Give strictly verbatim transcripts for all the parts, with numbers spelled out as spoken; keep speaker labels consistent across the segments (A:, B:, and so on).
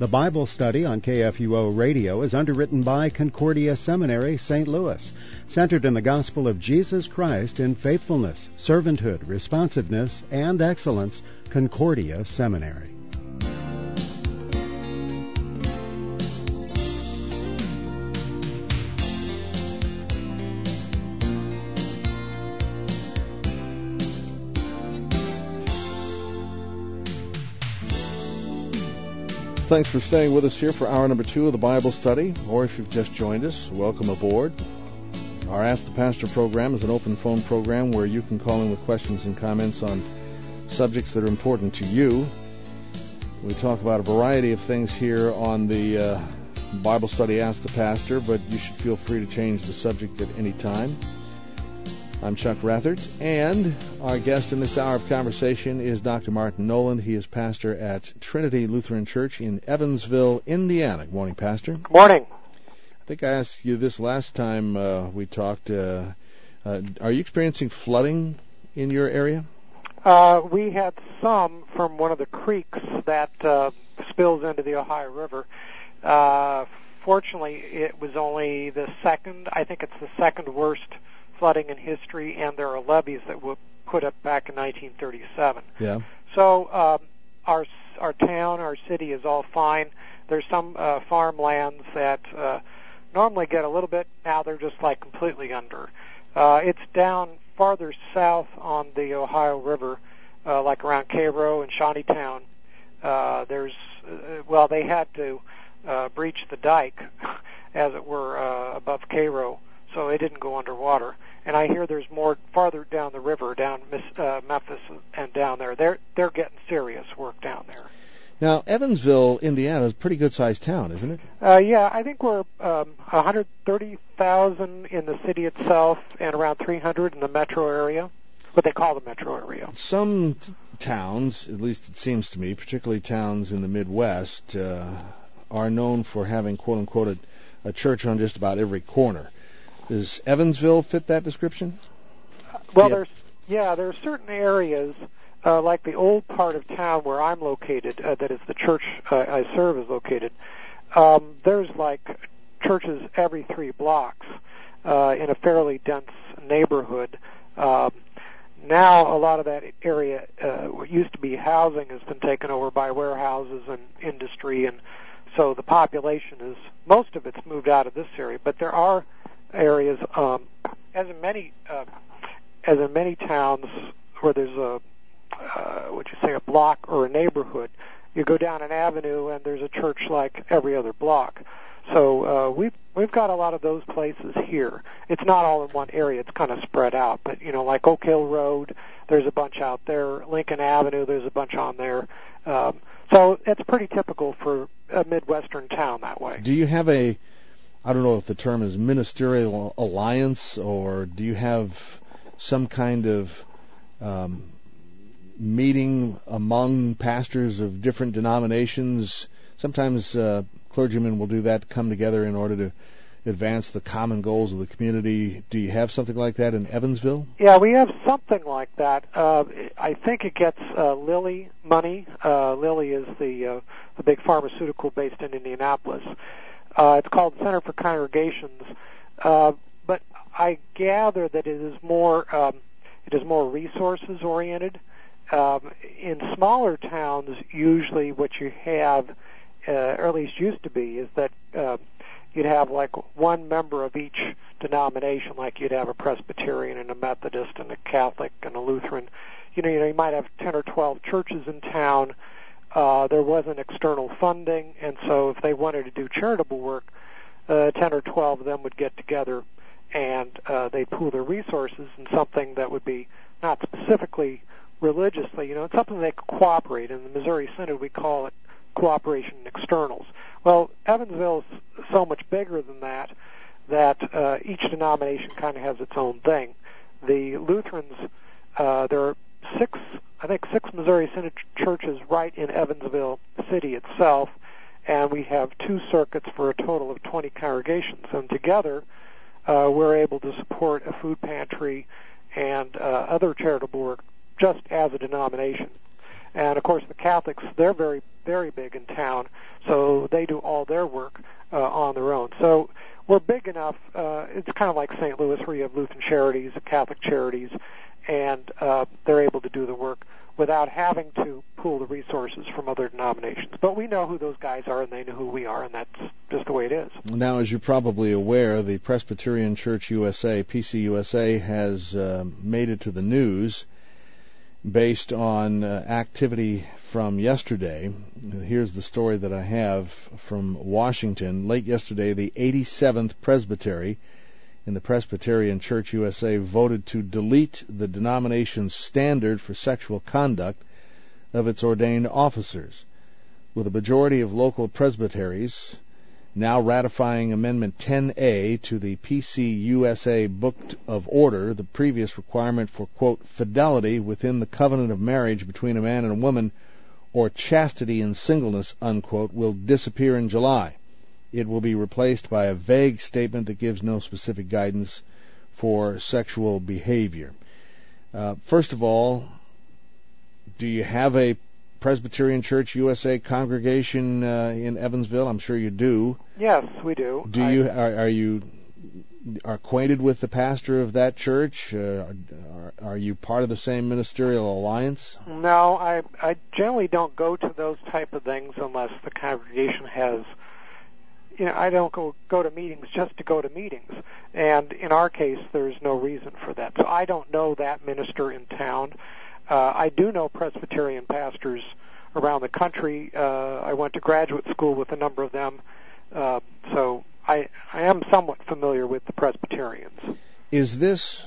A: The Bible study on K F U O Radio is underwritten by Concordia Seminary, Saint Louis, centered in the gospel of Jesus Christ in faithfulness, servanthood, responsiveness, and excellence. Concordia Seminary.
B: Thanks for staying with us here for hour number two of the Bible study, or if you've just joined us, welcome aboard. Our Ask the Pastor program is an open phone program where you can call in with questions and comments on subjects that are important to you. We talk about a variety of things here on the uh, Bible study Ask the Pastor, but you should feel free to change the subject at any time. I'm Chuck Rathert, and our guest in this hour of conversation is Doctor Martin Noland. He is pastor at Trinity Lutheran Church in Evansville, Indiana. Good morning, Pastor.
C: Good morning.
B: I think I asked you this last time uh, we talked. Uh, uh, are you experiencing flooding in your area?
C: Uh, we had some from one of the creeks that uh, spills into the Ohio River. Uh, fortunately, it was only the second, I think it's the second worst flooding in history, and there are levees that were put up back in nineteen thirty-seven.
B: Yeah.
C: So um, our our town, our city is all fine. There's some uh, farmlands that uh, normally get a little bit. Now they're just like completely under. Uh, it's down farther south on the Ohio River, uh, like around Cairo and Shawneetown. Uh, there's uh, well, they had to uh, breach the dike, as it were, uh, above Cairo, so it didn't go underwater. And I hear there's more farther down the river, down uh, Memphis and down there. They're they're getting serious work down there.
B: Now, Evansville, Indiana, is a pretty good-sized town, isn't it?
C: Uh, yeah, I think we're um, one hundred thirty thousand in the city itself and around three hundred in the metro area, what they call the metro area.
B: Some t- towns, at least it seems to me, particularly towns in the Midwest, uh, are known for having, quote-unquote, a, a church on just about every corner. Does Evansville fit that description?
C: Well,
B: yeah.
C: there's yeah, there are certain areas, uh, like the old part of town where I'm located, uh, that is the church uh, I serve is located. Um, there's like churches every three blocks uh, in a fairly dense neighborhood. Um, now, a lot of that area, uh, what used to be housing, has been taken over by warehouses and industry, and so the population is, most of it's moved out of this area. But there are areas, um, as in many, uh, as in many towns where there's a, uh, what you say, a block or a neighborhood. You go down an avenue and there's a church like every other block. So uh, we've we've got a lot of those places here. It's not all in one area; it's kind of spread out. But you know, like Oak Hill Road, there's a bunch out there. Lincoln Avenue, there's a bunch on there. Um, so it's pretty typical for a Midwestern town that way.
B: Do you have a I don't know if the term is ministerial alliance, or do you have some kind of um, meeting among pastors of different denominations? Sometimes uh, clergymen will do that to come together in order to advance the common goals of the community. Do you have something like that in Evansville?
C: Yeah, we have something like that. Uh, I think it gets uh, Lilly money. Uh, Lilly is the, uh, the big pharmaceutical based in Indianapolis. Uh, it's called Center for Congregations, uh, but I gather that it is more um, it is more resources oriented. Um, in smaller towns, usually what you have, uh, or at least used to be, is that uh, you'd have like one member of each denomination, like you'd have a Presbyterian and a Methodist and a Catholic and a Lutheran. You know, you know, you might have ten or twelve churches in town. Uh, there wasn't external funding, and so if they wanted to do charitable work, uh, ten or twelve of them would get together and uh, they'd pool their resources in something that would be not specifically religiously, you know, it's something they could cooperate. In the Missouri Synod, we call it cooperation in externals. Well, Evansville is so much bigger than that that uh, each denomination kind of has its own thing. The Lutherans, uh, there are six, I think six Missouri Synod churches right in Evansville City itself, and we have two circuits for a total of twenty congregations. And together, uh, we're able to support a food pantry and uh, other charitable work just as a denomination. And of course, the Catholics, they're very very big in town, so they do all their work uh, on their own. So we're big enough. Uh, it's kind of like Saint Louis, where you have Lutheran Charities, Catholic Charities, and uh, they're able to do the work without having to pool the resources from other denominations. But we know who those guys are, and they know who we are, and that's just the way it is.
B: Now, as you're probably aware, the Presbyterian Church U S A, P C U S A, has uh, made it to the news based on uh, activity from yesterday. Here's the story that I have from Washington. Late yesterday, the eighty-seventh Presbytery in the Presbyterian Church U S A voted to delete the denomination's standard for sexual conduct of its ordained officers, with a majority of local presbyteries now ratifying Amendment ten A to the P C U S A Book of Order. The previous requirement for, quote, fidelity within the covenant of marriage between a man and a woman, or chastity in singleness, unquote, will disappear in July. It will be replaced by a vague statement that gives no specific guidance for sexual behavior. Uh, first of all, do you have a Presbyterian Church U S A congregation uh, in Evansville? I'm sure you do.
C: Yes, we do.
B: Do
C: I,
B: you are, are you acquainted with the pastor of that church? Uh, are, are you part of the same ministerial alliance?
C: No, I I generally don't go to those type of things unless the congregation has. You know, I don't go go to meetings just to go to meetings, and in our case, there's no reason for that. So I don't know that minister in town. Uh, I do know Presbyterian pastors around the country. Uh, I went to graduate school with a number of them, uh, so I I am somewhat familiar with the Presbyterians.
B: Is this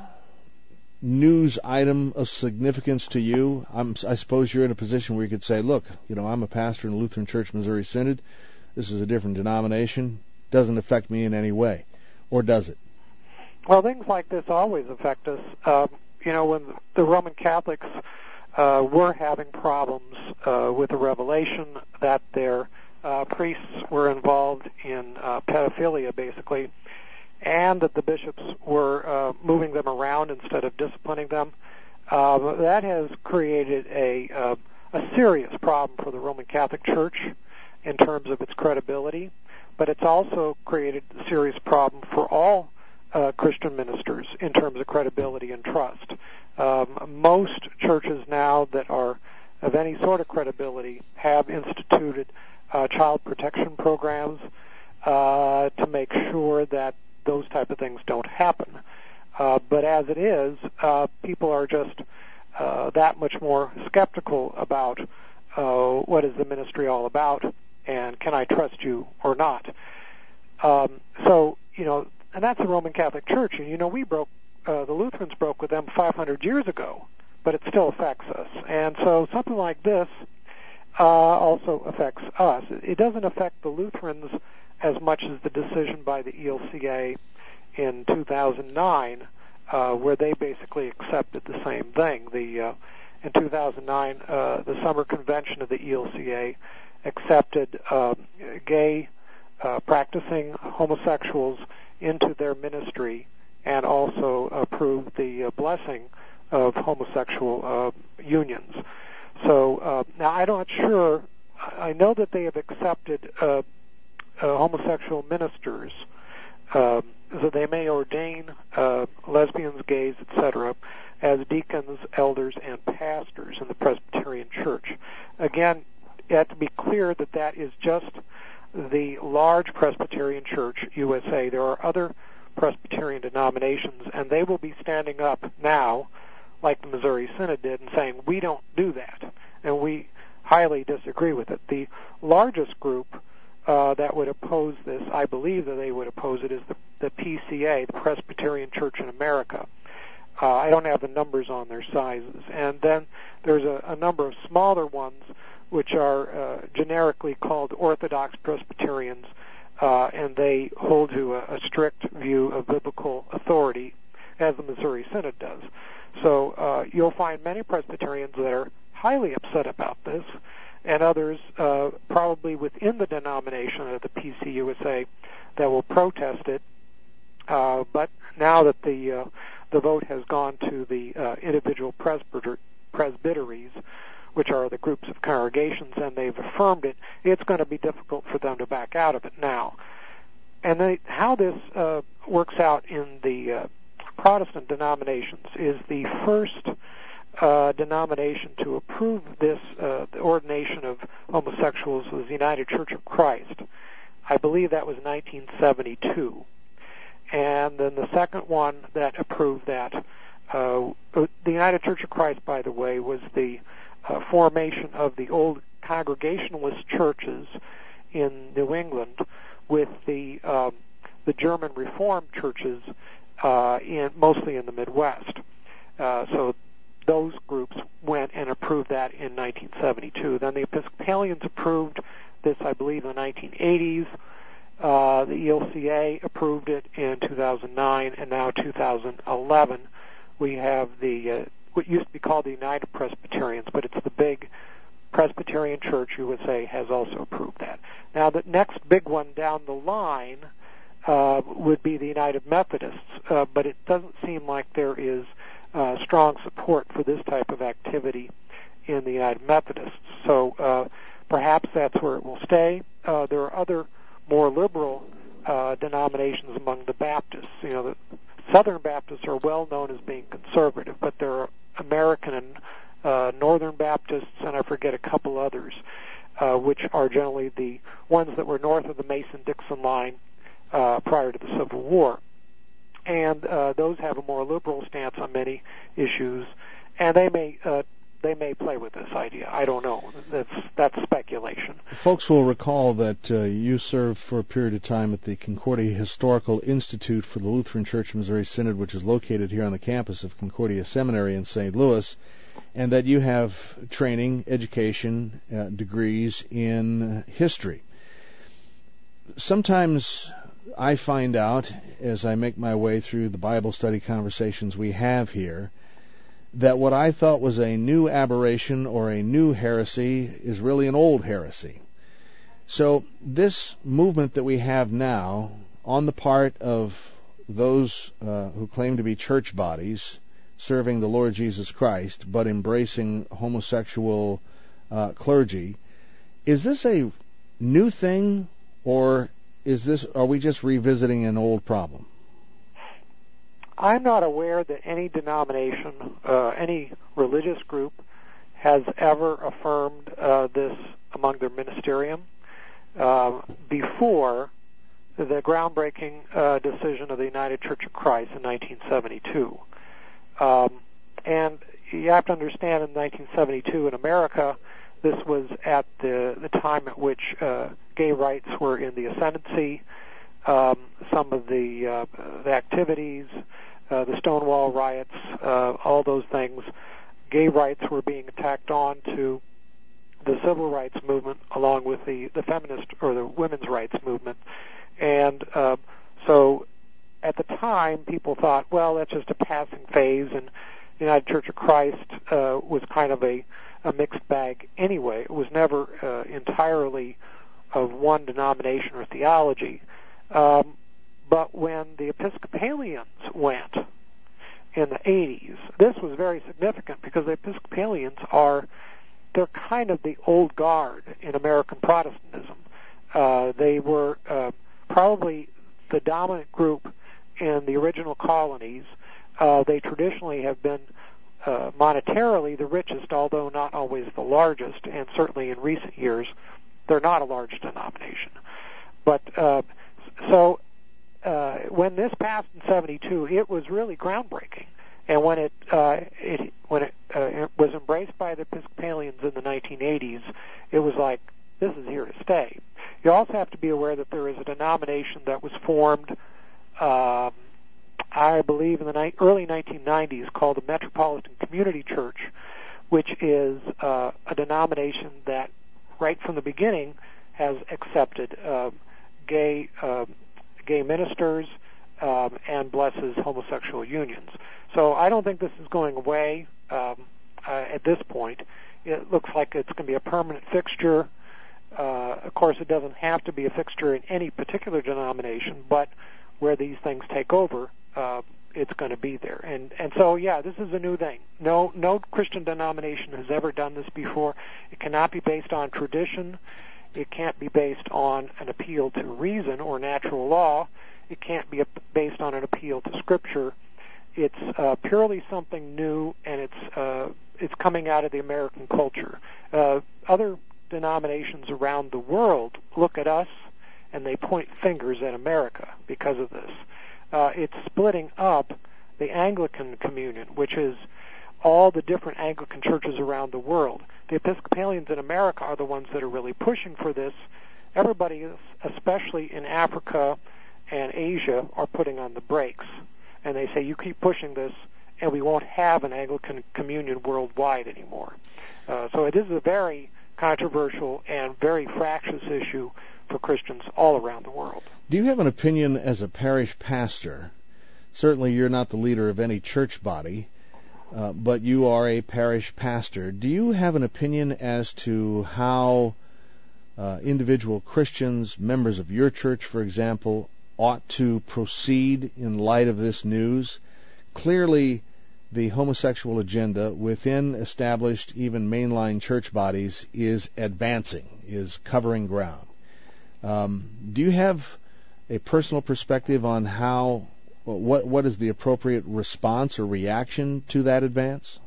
B: news item of significance to you? I'm, I suppose you're in a position where you could say, look, you know, I'm a pastor in the Lutheran Church Missouri Synod. This is a different denomination. Doesn't affect me in any way. Or does it?
C: Well, things like this always affect us. Um, you know, when the Roman Catholics uh, were having problems uh, with the revelation that their uh, priests were involved in uh, pedophilia, basically, and that the bishops were uh, moving them around instead of disciplining them, uh, that has created a, uh, a serious problem for the Roman Catholic Church in terms of its credibility, but it's also created a serious problem for all uh, Christian ministers in terms of credibility and trust. Um, most churches now that are of any sort of credibility have instituted uh, child protection programs uh, to make sure that those type of things don't happen. Uh, but as it is, uh, people are just uh, that much more skeptical about uh, what is the ministry all about, and can I trust you or not? Um, so, you know, and that's the Roman Catholic Church. And, you know, we broke, uh, the Lutherans broke with them five hundred years ago, but it still affects us. And so something like this uh, also affects us. It doesn't affect the Lutherans as much as the decision by the E L C A in two thousand nine, uh, where they basically accepted the same thing. The uh, in two thousand nine, uh, the summer convention of the E L C A accepted uh, gay uh, practicing homosexuals into their ministry and also approved the uh, blessing of homosexual uh, unions. So uh, now I'm not sure. I know that they have accepted uh, uh, homosexual ministers, uh, so they may ordain uh, lesbians, gays, et cetera, as deacons, elders, and pastors in the Presbyterian Church. Again, you have to be clear that that is just the large Presbyterian Church, U S A. There are other Presbyterian denominations, and they will be standing up now, like the Missouri Synod did, and saying, we don't do that, and we highly disagree with it. The largest group uh, that would oppose this, I believe that they would oppose it, is the, the P C A, the Presbyterian Church in America. Uh, I don't have the numbers on their sizes. And then there's a, a number of smaller ones which are uh, generically called Orthodox Presbyterians, uh, and they hold to a, a strict view of biblical authority, as the Missouri Synod does. So uh, you'll find many Presbyterians that are highly upset about this, and others uh, probably within the denomination of the P C U S A that will protest it. Uh, but now that the uh, the vote has gone to the uh, individual presbyter- presbyteries, which are the groups of congregations, and they've affirmed it, it's going to be difficult for them to back out of it now. And they, how this uh, works out in the uh, Protestant denominations is the first uh, denomination to approve this, uh, the ordination of homosexuals was the United Church of Christ. I believe that was nineteen seventy-two. And then the second one that approved that, uh, the United Church of Christ, by the way, was the uh, formation of the old Congregationalist churches in New England with the um, the German Reformed churches, uh, in mostly in the Midwest. Uh, so those groups went and approved that in nineteen seventy-two. Then the Episcopalians approved this, I believe, in the nineteen eighties. Uh, the E L C A approved it in two thousand nine, and now two thousand eleven we have the uh, what used to be called the United Presbyterians, but it's the big Presbyterian Church, U S A, has also approved that. Now, the next big one down the line uh, would be the United Methodists, uh, but it doesn't seem like there is uh, strong support for this type of activity in the United Methodists. So uh, perhaps that's where it will stay. Uh, there are other more liberal uh, denominations among the Baptists. You know, the Southern Baptists are well known as being conservative, but there are American and uh, Northern Baptists, and I forget a couple others, uh, which are generally the ones that were north of the Mason-Dixon line uh, prior to the Civil War. And uh, those have a more liberal stance on many issues, and they may uh, they may play with this idea. I don't know. That's that's speculation.
B: Folks will recall that uh, you served for a period of time at the Concordia Historical Institute for the Lutheran Church of Missouri Synod, which is located here on the campus of Concordia Seminary in Saint Louis, and that you have training, education, uh, degrees in history. Sometimes I find out, as I make my way through the Bible study conversations we have here, that what I thought was a new aberration or a new heresy is really an old heresy. So this movement that we have now on the part of those uh, who claim to be church bodies serving the Lord Jesus Christ but embracing homosexual uh, clergy, is this a new thing, or is this are we just revisiting an old problem?
C: I'm not aware that any denomination, uh, any religious group, has ever affirmed uh, this among their ministerium uh, before the groundbreaking uh, decision of the United Church of Christ in nineteen seventy-two. Um, and you have to understand, in nineteen seventy-two in America, this was at the, the time at which uh, gay rights were in the ascendancy. Um, some of the, uh, the activities, uh, the Stonewall riots, uh, all those things, gay rights were being tacked on to the civil rights movement along with the, the feminist or the women's rights movement. And uh, so at the time, people thought, well, that's just a passing phase, and the United Church of Christ uh, was kind of a, a mixed bag anyway. It was never uh, entirely of one denomination or theology. Um, but when the Episcopalians went in the eighties, this was very significant because the Episcopalians are, they're kind of the old guard in American Protestantism. Uh, they were uh, probably the dominant group in the original colonies. Uh, they traditionally have been uh, monetarily the richest, although not always the largest, and certainly in recent years they're not a large denomination. But uh, so uh, when this passed in seventy-two, it was really groundbreaking. And when it, uh, it when it, uh, it was embraced by the Episcopalians in the nineteen eighties, it was like, this is here to stay. You also have to be aware that there is a denomination that was formed, uh, I believe, in the ni- early nineteen nineties called the Metropolitan Community Church, which is uh, a denomination that right from the beginning has accepted uh, gay uh, gay ministers um, and blesses homosexual unions. So I don't think this is going away um, uh, at this point. It looks like it's going to be a permanent fixture. Uh, of course, it doesn't have to be a fixture in any particular denomination, but where these things take over, uh, it's going to be there. And and so yeah, this is a new thing. No no Christian denomination has ever done this before. It cannot be based on tradition. It can't be based on an appeal to reason or natural law. It can't be based on an appeal to Scripture. It's uh, purely something new, and it's uh, it's coming out of the American culture. Uh, other denominations around the world look at us and they point fingers at America because of this. Uh, it's splitting up the Anglican communion, which is all the different Anglican churches around the world. The Episcopalians in America are the ones that are really pushing for this. Everybody, especially in Africa and Asia, are putting on the brakes. And they say, you keep pushing this, and we won't have an Anglican communion worldwide anymore. Uh, so it is a very controversial and very fractious issue for Christians all around the world.
B: Do you have an opinion as a parish pastor? Certainly you're not the leader of any church body, uh, but you are a parish pastor. Do you have an opinion as to how uh, individual Christians, members of your church, for example, ought to proceed in light of this news? Clearly, the homosexual agenda within established, even mainline church bodies is advancing, is covering ground. Um, do you have a personal perspective on how, what what is the appropriate response or reaction to that advance?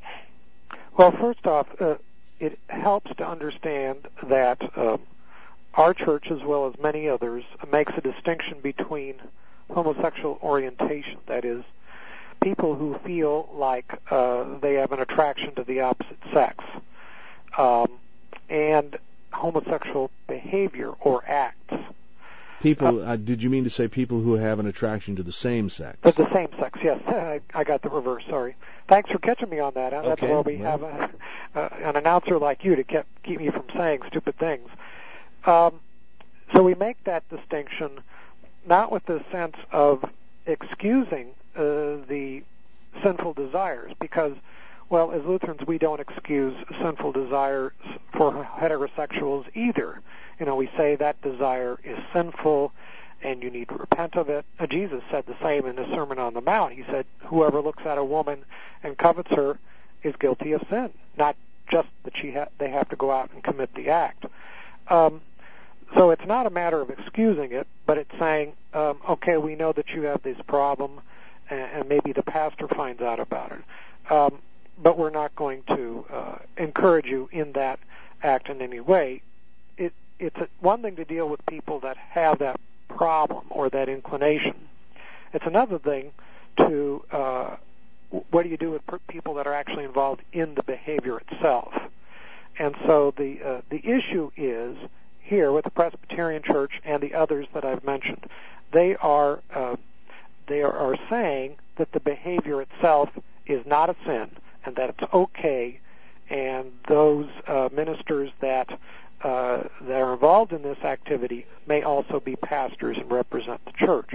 C: Well, first off, uh, it helps to understand that uh, our church, as well as many others, makes a distinction between homosexual orientation, that is, people who feel like uh, they have an attraction to the opposite sex, um, and homosexual behavior or acts.
B: People, uh, did you mean to say people who have an attraction to the same sex?
C: But the same sex, yes. I, I got the reverse, sorry. Thanks for catching me on that. That's
B: okay,
C: why we
B: well.
C: have a, uh, an announcer like you to keep, keep me from saying stupid things. Um, so we make that distinction not with the sense of excusing uh, the sinful desires, because, well, as Lutherans, we don't excuse sinful desires for heterosexuals either. You know, we say that desire is sinful and you need to repent of it. Uh, Jesus said the same in the Sermon on the Mount. He said, whoever looks at a woman and covets her is guilty of sin, not just that she ha- they have to go out and commit the act. Um, so it's not a matter of excusing it, but it's saying, um, okay, we know that you have this problem, and, and maybe the pastor finds out about it. Um, but we're not going to uh, encourage you in that act in any way. It, it's a, one thing to deal with people that have that problem or that inclination. It's another thing to, uh, what do you do with per- people that are actually involved in the behavior itself? And so the uh, the issue is, here with the Presbyterian Church and the others that I've mentioned, they are uh, they are, are saying that the behavior itself is not a sin and that it's okay, and those uh, ministers that uh, that are involved in this activity may also be pastors and represent the church.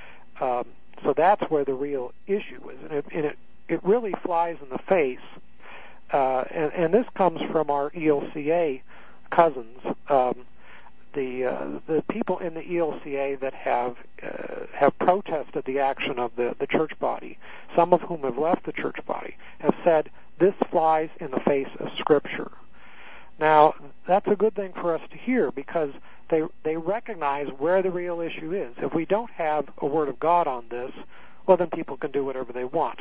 C: Um, so that's where the real issue is, and it, and it, it really flies in the face. Uh, and, and this comes from our E L C A cousins. Um, The uh, the people in the E L C A that have uh, have protested the action of the, the church body, some of whom have left the church body, have said this flies in the face of Scripture. Now, that's a good thing for us to hear, because they they recognize where the real issue is. If we don't have a Word of God on this, well, then people can do whatever they want.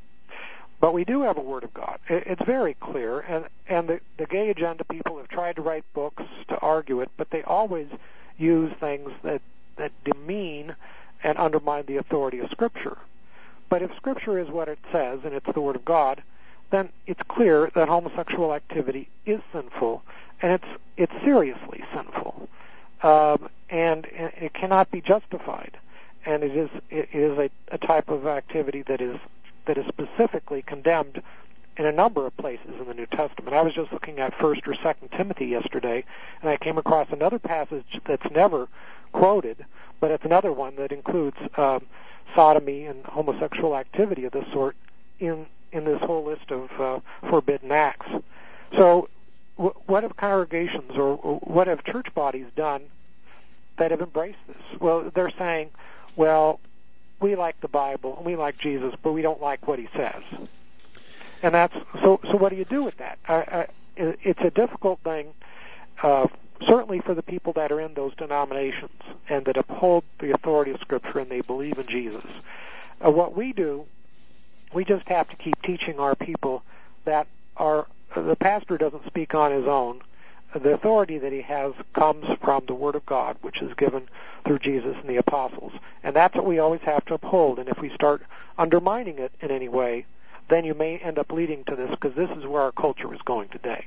C: But we do have a Word of God. It's very clear, and, and the, the gay agenda people have tried to write books to argue it, but they always use things that, that demean and undermine the authority of Scripture. But if Scripture is what it says, and it's the Word of God, then it's clear that homosexual activity is sinful, and it's it's seriously sinful, um, and, and it cannot be justified. And it is it is a, a type of activity that is that is specifically condemned in a number of places in the New Testament. I was just looking at First or Second Timothy yesterday, and I came across another passage that's never quoted, but it's another one that includes um, sodomy and homosexual activity of this sort in in this whole list of uh, forbidden acts. So w- what have congregations or, or what have church bodies done that have embraced this? Well, they're saying, well, we like the Bible and we like Jesus, but we don't like what he says. And that's so. So what do you do with that? I, I, it's a difficult thing, uh, certainly for the people that are in those denominations and that uphold the authority of Scripture and they believe in Jesus. Uh, what we do, we just have to keep teaching our people that our the pastor doesn't speak on his own. The authority that he has comes from the Word of God, which is given through Jesus and the apostles. And that's what we always have to uphold. And if we start undermining it in any way, then you may end up leading to this, because this is where our culture is going today.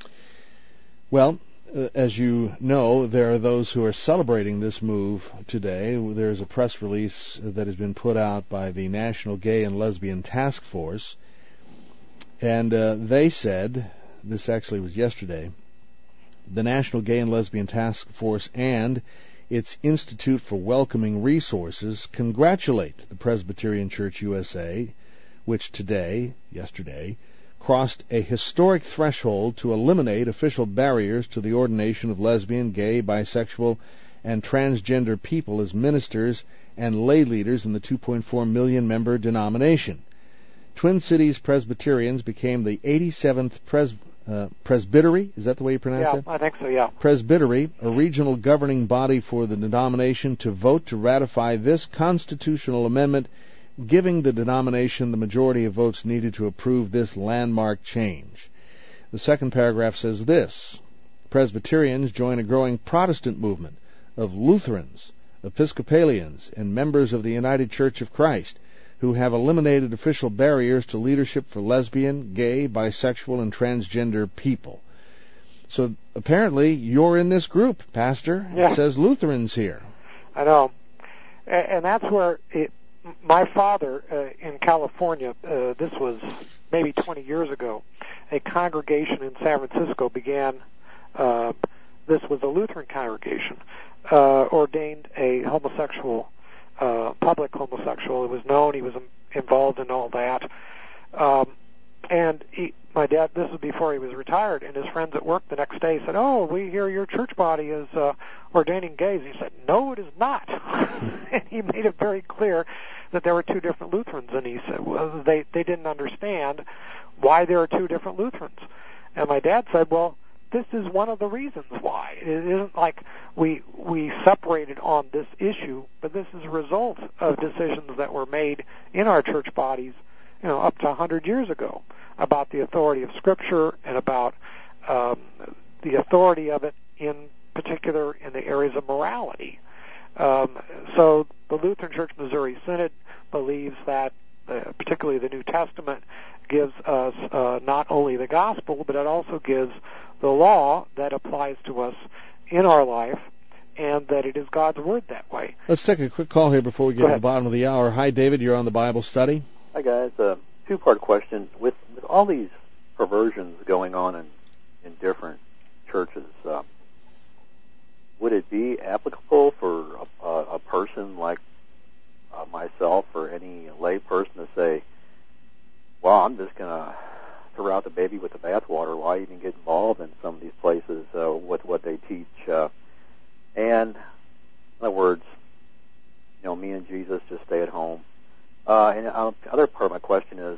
B: Well, uh, as you know, there are those who are celebrating this move today. There's a press release that has been put out by the National Gay and Lesbian Task Force, and uh, they said, this actually was yesterday, the National Gay and Lesbian Task Force and its Institute for Welcoming Resources congratulate the Presbyterian Church U S A, which today, yesterday, crossed a historic threshold to eliminate official barriers to the ordination of lesbian, gay, bisexual, and transgender people as ministers and lay leaders in the two point four million member denomination. Twin Cities Presbyterians became the eighty-seventh Pres- uh, Presbytery, is that the way you pronounce
C: yeah,
B: it?
C: Yeah, I think so, yeah.
B: Presbytery, a regional governing body for the denomination, to vote to ratify this constitutional amendment, giving the denomination the majority of votes needed to approve this landmark change. The second paragraph says this: Presbyterians join a growing Protestant movement of Lutherans, Episcopalians, and members of the United Church of Christ who have eliminated official barriers to leadership for lesbian, gay, bisexual, and transgender people. So apparently you're in this group, Pastor.
C: Yeah.
B: It says Lutherans here.
C: I know. And that's where it, my father uh, in California, uh, this was maybe twenty years ago, a congregation in San Francisco began, uh, this was a Lutheran congregation, uh, ordained a homosexual Uh, public homosexual. It was known. He was involved in all that. Um, and he, my dad, this was before he was retired, and his friends at work the next day said, "Oh, we hear your church body is uh, ordaining gays." He said, "No, it is not." And he made it very clear that there were two different Lutherans, and he said, well, they, they didn't understand why there are two different Lutherans. And my dad said, well, this is one of the reasons why. It isn't like we we separated on this issue, but this is a result of decisions that were made in our church bodies, you know, up to one hundred years ago, about the authority of Scripture and about um, the authority of it in particular in the areas of morality. Um, so the Lutheran Church Missouri Synod believes that, uh, particularly the New Testament, gives us uh, not only the gospel, but it also gives the law that applies to us in our life, and that it is God's Word that way.
B: Let's take a quick call here before we get to the bottom of the hour. Hi, David. You're on the Bible study.
D: Hi, guys. Uh, two-part question. With, with all these perversions going on in, in different churches, uh, would it be applicable for a, a, a person like uh, myself or any lay person to say, well, I'm just going to throw out the baby with the bathwater? Why even get involved in some of these places uh, with what they teach? Uh, and, in other words, you know, me and Jesus just stay at home. Uh, and uh, the other part of my question is,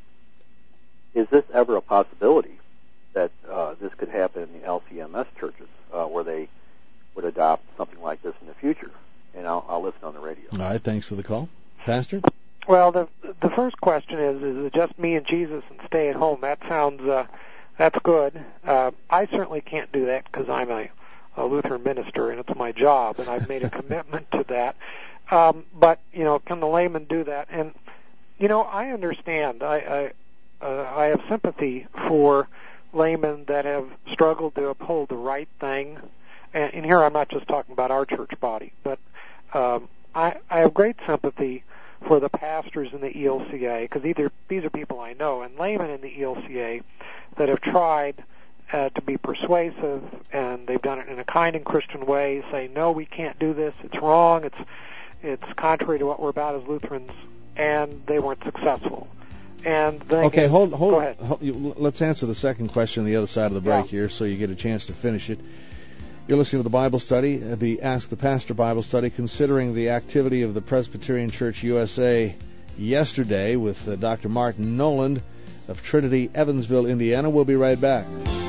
D: is this ever a possibility that uh, this could happen in the L C M S churches uh, where they would adopt something like this in the future? And I'll, I'll listen on the radio.
B: All right, thanks for the call. Pastor?
C: Well, the the first question is, is it just me and Jesus and stay at home? That sounds, uh, that's good. Uh, I certainly can't do that because I'm a, a Lutheran minister and it's my job, and I've made a commitment to that. Um, but, you know, can the layman do that? And, you know, I understand. I I, uh, I have sympathy for laymen that have struggled to uphold the right thing. And, and here I'm not just talking about our church body, but um, I, I have great sympathy for the pastors in the E L C A, because either these are people I know, and laymen in the E L C A that have tried uh, to be persuasive, and they've done it in a kind and Christian way, say, no, we can't do this, it's wrong, it's it's contrary to what we're about as Lutherans, and they weren't successful. And
B: okay,
C: is,
B: hold, hold,
C: go ahead.
B: hold you, let's answer the second question on the other side of the break
C: yeah.
B: here, so you get a chance to finish it. You're listening to the Bible study, the Ask the Pastor Bible study, considering the activity of the Presbyterian Church U S A yesterday with uh, Doctor Martin Noland of Trinity, Evansville, Indiana. We'll be right back.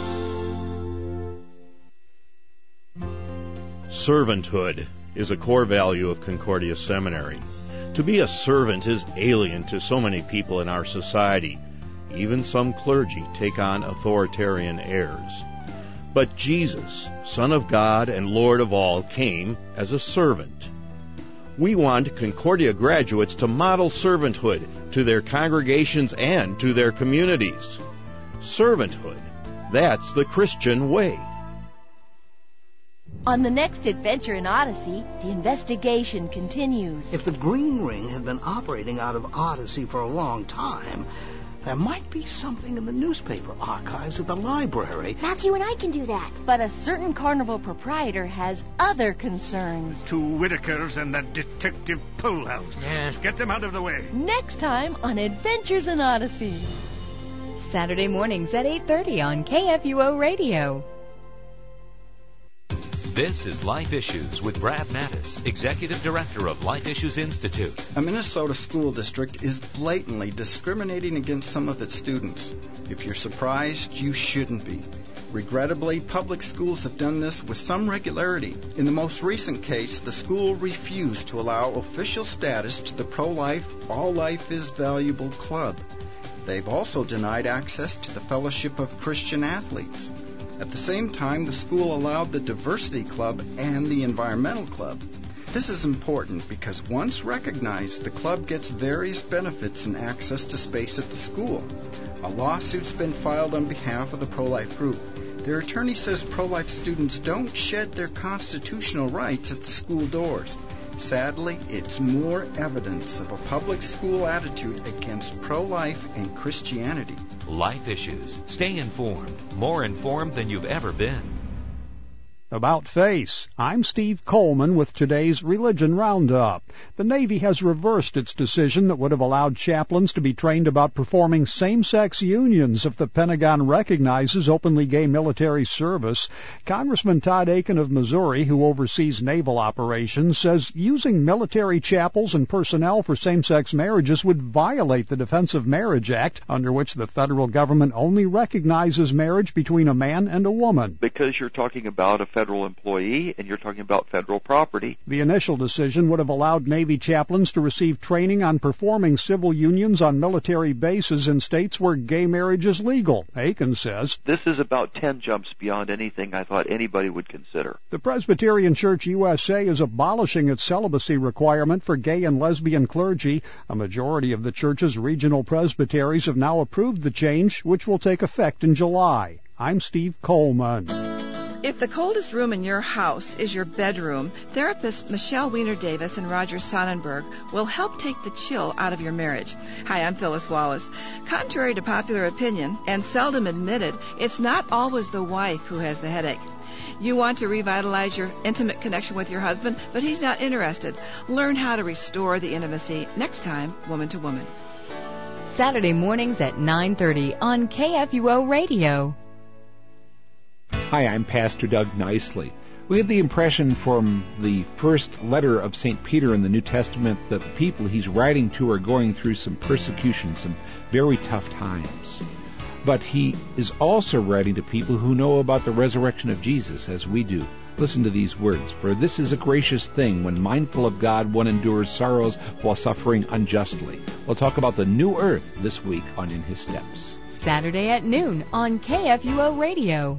E: Servanthood is a core value of Concordia Seminary. To be a servant is alien to so many people in our society. Even some clergy take on authoritarian airs. But Jesus, Son of God and Lord of all, came as a servant. We want Concordia graduates to model servanthood to their congregations and to their communities. Servanthood, that's the Christian way.
F: On the next adventure in Odyssey, the investigation continues.
G: If the Green Ring had been operating out of Odyssey for a long time, there might be something in the newspaper archives at the library.
F: Matthew and I can do that. But a certain carnival proprietor has other concerns.
H: Two Whitakers and that detective Pullhouse.
G: Yes.
H: Get them out of the way.
F: Next time on Adventures in Odyssey.
I: Saturday mornings at eight thirty on K F U O Radio.
J: This is Life Issues with Brad Mattis, Executive Director of Life Issues Institute.
K: A Minnesota school district is blatantly discriminating against some of its students. If you're surprised, you shouldn't be. Regrettably, public schools have done this with some regularity. In the most recent case, the school refused to allow official status to the pro-life, All Life is Valuable Club. They've also denied access to the Fellowship of Christian Athletes. At the same time, the school allowed the Diversity Club and the Environmental Club. This is important because once recognized, the club gets various benefits and access to space at the school. A lawsuit's been filed on behalf of the pro-life group. Their attorney says pro-life students don't shed their constitutional rights at the school doors. Sadly, it's more evidence of a public school attitude against pro-life and Christianity.
J: Life Issues. Stay informed. More informed than you've ever been.
L: About face, I'm Steve Coleman with today's Religion Roundup. The Navy has reversed its decision that would have allowed chaplains to be trained about performing same-sex unions if the Pentagon recognizes openly gay military service. Congressman Todd Akin of Missouri, who oversees naval operations, says using military chapels and personnel for same-sex marriages would violate the Defense of Marriage Act, under which the federal government only recognizes marriage between a man and a woman.
M: Because you're talking about a federal employee, and you're talking about federal property.
L: The initial decision would have allowed Navy chaplains to receive training on performing civil unions on military bases in states where gay marriage is legal, Akin says.
M: This is about ten jumps beyond anything I thought anybody would consider.
L: The Presbyterian Church U S A is abolishing its celibacy requirement for gay and lesbian clergy. A majority of the church's regional presbyteries have now approved the change, which will take effect in July. I'm Steve Coleman.
N: If the coldest room in your house is your bedroom, therapists Michelle Weiner-Davis and Roger Sonnenberg will help take the chill out of your marriage. Hi, I'm Phyllis Wallace. Contrary to popular opinion, and seldom admitted, it's not always the wife who has the headache. You want to revitalize your intimate connection with your husband, but he's not interested. Learn how to restore the intimacy next time, Woman to Woman.
I: Saturday mornings at nine thirty on K F U O Radio.
O: Hi, I'm Pastor Doug Nicely. We have the impression from the first letter of Saint Peter in the New Testament that the people he's writing to are going through some persecution, some very tough times. But he is also writing to people who know about the resurrection of Jesus, as we do. Listen to these words. For this is a gracious thing, when mindful of God, one endures sorrows while suffering unjustly. We'll talk about the new earth this week on In His Steps.
I: Saturday at noon on K F U O Radio.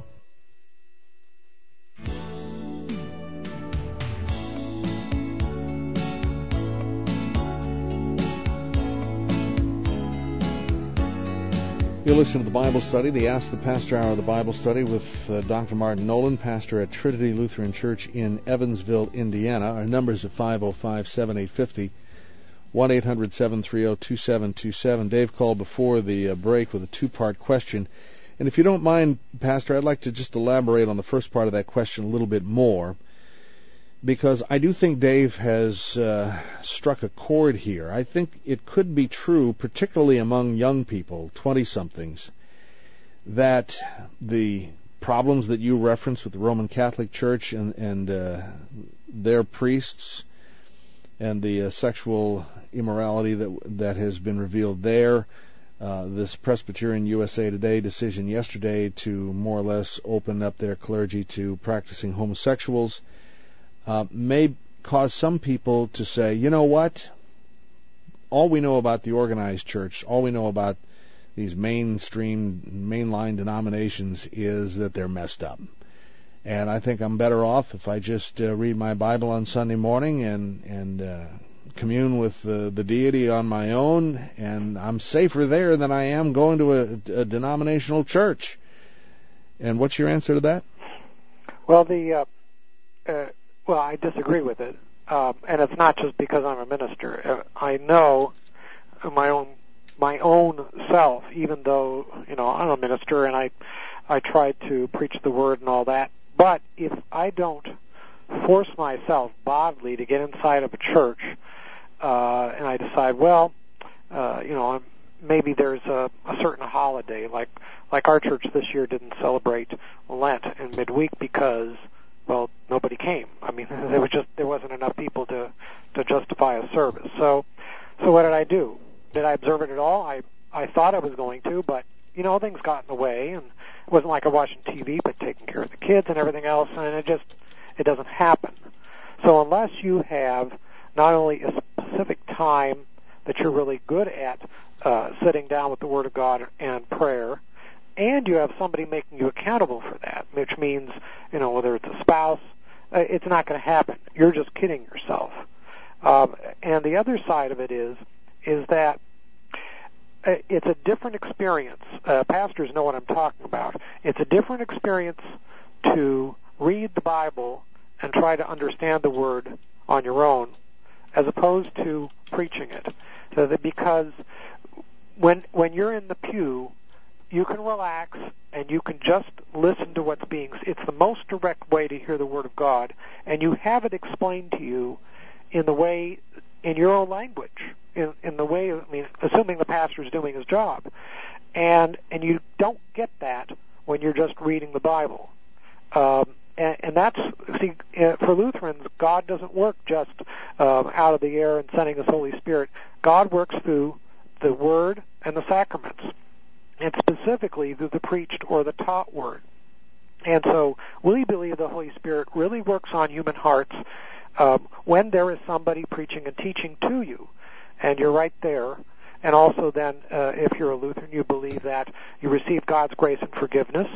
B: You're listening to the Bible Study, the Ask the Pastor Hour of the Bible Study with uh, Doctor Martin Noland, pastor at Trinity Lutheran Church in Evansville, Indiana. Our numbers at five oh five, seven eight five oh, one eight hundred, seven three zero, two seven two seven. Dave called before the uh, break with a two-part question. And if you don't mind, Pastor, I'd like to just elaborate on the first part of that question a little bit more, because I do think Dave has uh, struck a chord here. I think it could be true, particularly among young people, twenty-somethings, that the problems that you reference with the Roman Catholic Church and, and uh, their priests and the uh, sexual immorality that that has been revealed there. Uh, this Presbyterian U S A Today decision yesterday to more or less open up their clergy to practicing homosexuals uh, may cause some people to say, you know what? All we know about the organized church, all we know about these mainstream, mainline denominations is that they're messed up. And I think I'm better off if I just uh, read my Bible on Sunday morning and and uh, commune with uh, the deity on my own, and I'm safer there than I am going to a, a denominational church. And what's your answer to that?
C: Well, the uh, uh, well, I disagree with it, um, and it's not just because I'm a minister. Uh, I know my own my own self, even though you know I'm a minister and I I try to preach the word and all that. But if I don't force myself bodily to get inside of a church, uh, and I decide, well, uh, you know, I'm, maybe there's a, a certain holiday, like like our church this year didn't celebrate Lent in midweek because, well, nobody came. I mean, there was just there wasn't enough people to to justify a service. So, so what did I do? Did I observe it at all? I I thought I was going to, but you know, things got in the way, and it wasn't like I was watching T V, but taking care of the kids and everything else, and it just it doesn't happen. So unless you have not only a specific time that you're really good at uh, sitting down with the Word of God and prayer, and you have somebody making you accountable for that, which means, you know, whether it's a spouse, uh, it's not going to happen. You're just kidding yourself. Um, and the other side of it is, is that it's a different experience. Uh, pastors know what I'm talking about. It's a different experience to read the Bible and try to understand the Word on your own, as opposed to preaching it. So that because when when you're in the pew, you can relax and you can just listen to what's being. It's the most direct way to hear the Word of God, and you have it explained to you in the way, in your own language, in, in the way, I mean, assuming the pastor's doing his job. And and you don't get that when you're just reading the Bible. Um, and, and that's, see, for Lutherans, God doesn't work just um, out of the air and sending His Holy Spirit. God works through the Word and the sacraments, and specifically through the preached or the taught Word. And so we believe the Holy Spirit really works on human hearts Um, when there is somebody preaching and teaching to you, and you're right there. And also then, uh, if you're a Lutheran, you believe that you receive God's grace and forgiveness,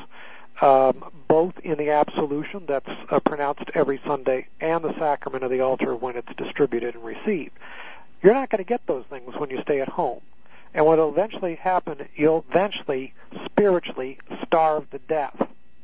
C: um, both in the absolution that's uh, pronounced every Sunday and the sacrament of the altar when it's distributed and received. You're not going to get those things when you stay at home. And what will eventually happen, you'll eventually spiritually starve to death.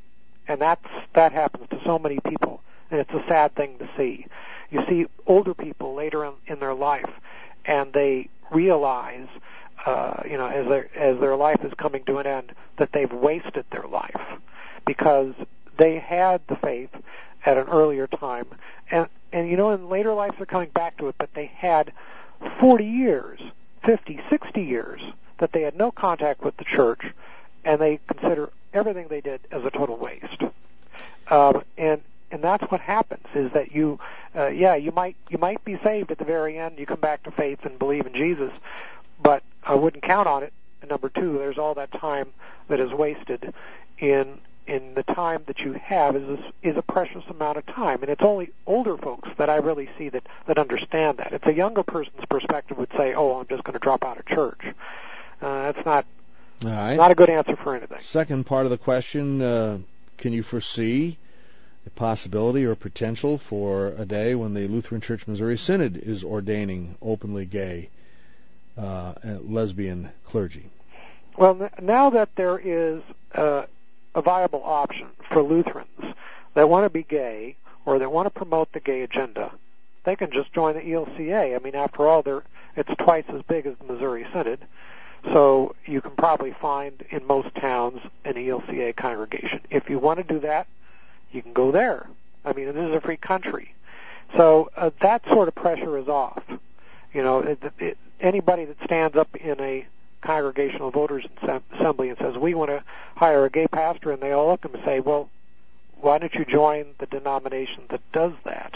C: And that's, that happens to so many people. And it's a sad thing to see. You see older people later in, in their life, and they realize, uh, you know, as their as their life is coming to an end, that they've wasted their life because they had the faith at an earlier time, and and you know, in later lives they're coming back to it, but they had forty years, fifty, sixty years that they had no contact with the church, and they consider everything they did as a total waste. Um, and And that's what happens, is that you, uh, yeah, you might you might be saved at the very end. You come back to faith and believe in Jesus, but I wouldn't count on it. And number two, there's all that time that is wasted in in the time that you have is a, is a precious amount of time. And it's only older folks that I really see that, that understand that. It's a younger person's perspective would say, oh, I'm just going to drop out of church. Uh, that's not,
B: all right.
C: not a good answer for anything.
B: Second part of the question, uh, can you foresee the possibility or potential for a day when the Lutheran Church Missouri Synod is ordaining openly gay uh, lesbian clergy?
C: Well, n- now that there is uh, a viable option for Lutherans that want to be gay or that want to promote the gay agenda, they can just join the E L C A. I mean, after all, they're, it's twice as big as the Missouri Synod, so you can probably find in most towns an E L C A congregation. If you want to do that, you can go there. I mean, this is a free country. So uh, that sort of pressure is off. You know, it, it, anybody that stands up in a Congregational Voters Assembly and says, we want to hire a gay pastor, and they all look at him and say, well, why don't you join the denomination that does that?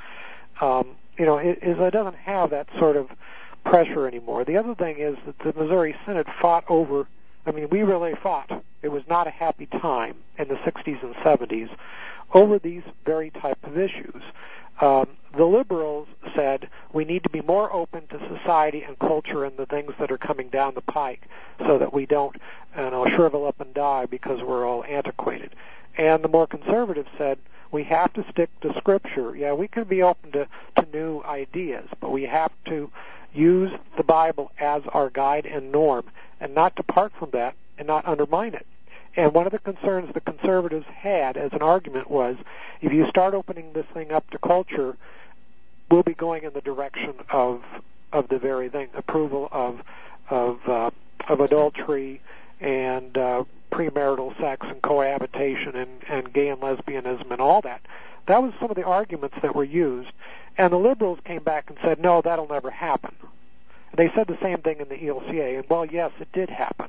C: Um, you know, it, it doesn't have that sort of pressure anymore. The other thing is that the Missouri Synod fought over, I mean, we really fought. It was not a happy time in the sixties and seventies over these very type of issues. Um, the liberals said we need to be more open to society and culture and the things that are coming down the pike so that we don't, you know, shrivel up and die because we're all antiquated. And the more conservative said, we have to stick to Scripture. Yeah, we can be open to, to new ideas, but we have to use the Bible as our guide and norm and not depart from that and not undermine it. And one of the concerns the conservatives had as an argument was, if you start opening this thing up to culture, we'll be going in the direction of of the very thing, approval of of uh, of adultery and uh, premarital sex and cohabitation and, and gay and lesbianism and all that. That was some of the arguments that were used. And the liberals came back and said, no, that'll never happen. And they said the same thing in the E L C A. And, well, yes, it did happen.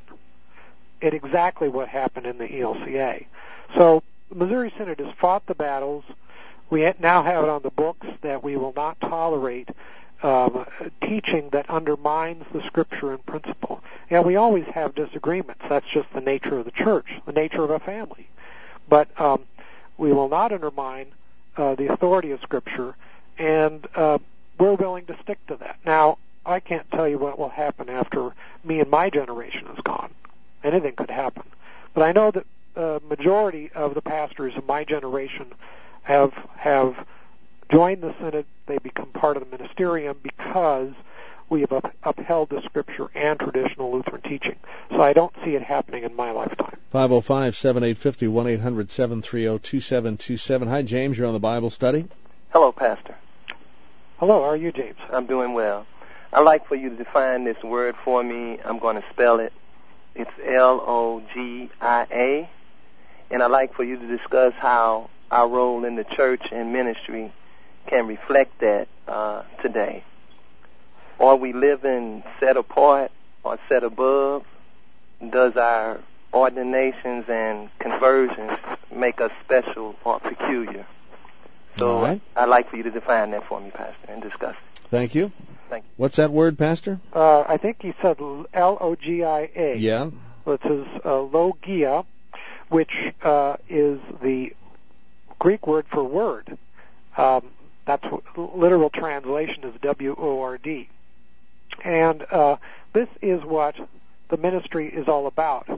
C: It exactly what happened in the E L C A. So the Missouri Synod has fought the battles. We now have it on the books that we will not tolerate um, teaching that undermines the Scripture and principle. Yeah, we always have disagreements. That's just the nature of the church, the nature of a family. But um, we will not undermine uh, the authority of Scripture, and uh, we're willing to stick to that. Now, I can't tell you what will happen after me and my generation is gone. Anything could happen. But I know that the uh, majority of the pastors of my generation have have joined the Synod. They become part of the ministerium because we have up, upheld the Scripture and traditional Lutheran teaching. So I don't see it happening in my lifetime.
B: five oh five, seven eight five oh, one eight hundred, seven three oh, two seven two seven. Hi, James. You're on the Bible study.
P: Hello, Pastor.
C: Hello. How are you, James?
P: I'm doing well. I'd like for you to define this word for me. I'm going to spell it. It's L O G I A. And I'd like for you to discuss how our role in the church and ministry can reflect that uh, today. Are we living set apart or set above? Does our ordinations and conversions make us special or peculiar? So
B: All right.
P: I'd like for you to define that for me, Pastor, and discuss it.
B: Thank you.
P: Thank you.
B: What's that word, Pastor?
C: Uh, I think he said L O G I A.
B: Yeah.
C: Well, it says uh, logia, which uh, is the Greek word for word. Um, that's what, literal translation is W O R D. And uh, this is what the ministry is all about,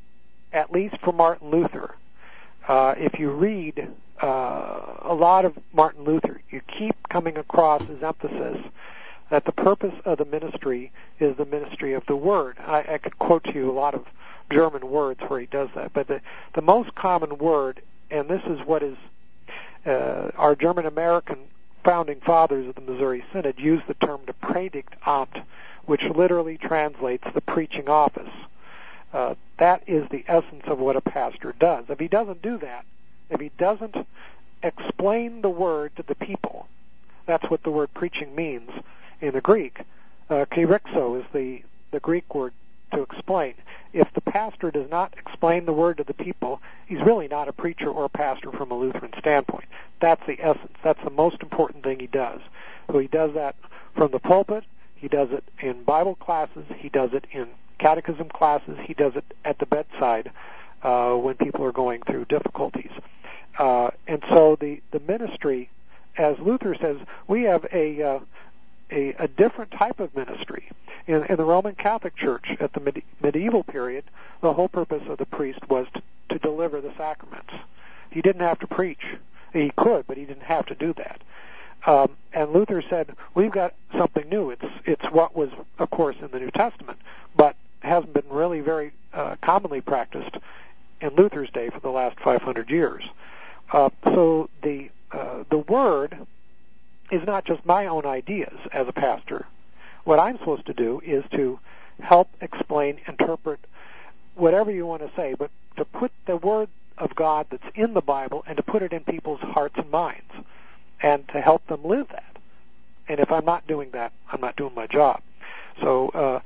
C: at least for Martin Luther. Uh, if you read uh, a lot of Martin Luther, you keep coming across his emphasis that the purpose of the ministry is the ministry of the Word. I, I could quote to you a lot of German words where he does that, but the, the most common word, and this is what is uh, our German-American founding fathers of the Missouri Synod used the term the Predigtamt, which literally translates the preaching office. Uh, that is the essence of what a pastor does. If he doesn't do that, if he doesn't explain the word to the people, that's what the word preaching means in the Greek. Uh, kerixo is the, the Greek word to explain. If the pastor does not explain the word to the people, he's really not a preacher or a pastor from a Lutheran standpoint. That's the essence. That's the most important thing he does. So he does that from the pulpit. He does it in Bible classes. He does it in catechism classes. He does it at the bedside uh, when people are going through difficulties. Uh, and so the, the ministry, as Luther says, we have a uh, A, a different type of ministry. In, in the Roman Catholic Church at the medi- medieval period, the whole purpose of the priest was to, to deliver the sacraments. He didn't have to preach. He could, but he didn't have to do that. Um, and Luther said, we've got something new. It's it's what was, of course, in the New Testament, but hasn't been really very uh, commonly practiced in Luther's day for the last five hundred years. Uh, so the uh, the Word is not just my own ideas as a pastor. What I'm supposed to do is to help explain, interpret, whatever you want to say, but to put the Word of God that's in the Bible and to put it in people's hearts and minds and to help them live that. And if I'm not doing that, I'm not doing my job. So uh,